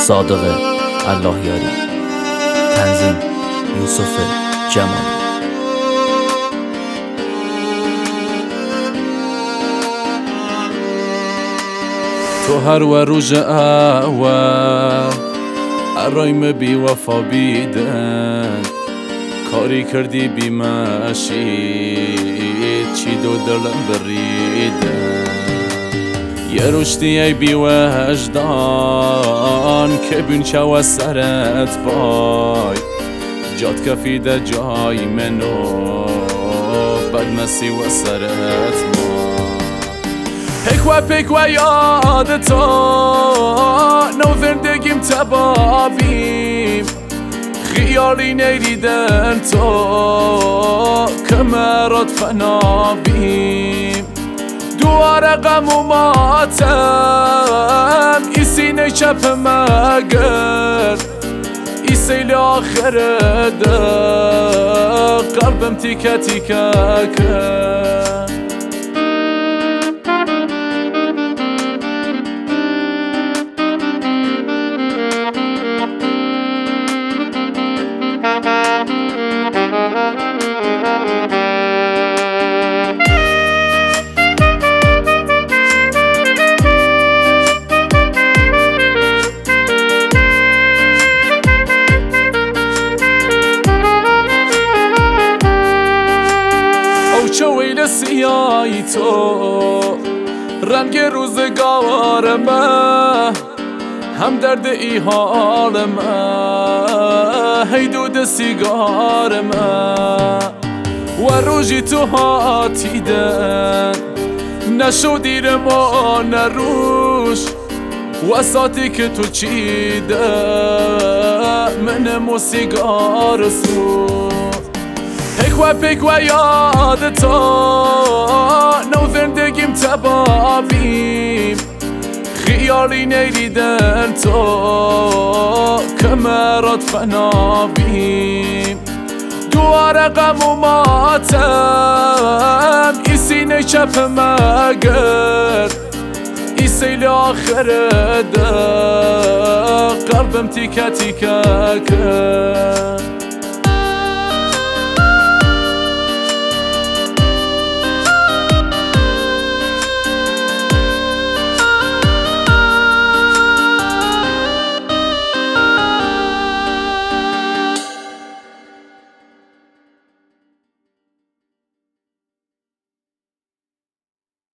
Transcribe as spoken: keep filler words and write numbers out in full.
صادق اللهیاری. تنظیم یوسف جمالی. تو هر و روز اول ارایم بی وفا بیدن، کاری کردی بی مشید چی دو دلم بریدن. یه رشتی ای بی وجدان که بین چو سرت بای، جاد کفیده جای منو بدمسی و سرت ما. پیکوا پیکوا یاد تو نو زندگیم تبابیم، خیالی نیدیدن تو که مرات فنا بیم. دوار غم و ماتم ای سینه چپ مگر، ای سیل آخر ده قلبم تیکه تیکه کرد. چو ویل سیایی تو رنگ روزگارمه، هم درد ای حالمه هی دود سیگارمه. و روژی تو هاتیدن نشو دیر ما نروش، و ساتی که تو چیده منم و سیگار سو. پیکوا پیکوا یاد تو نو زندگیم تبابیم، خیالی نیدیدن تو که مرات فنا بیم. دوار غم و ماتم ای سینه چپ مگر، ای سیل آخر ده قلبم تیکه تیکه کرد.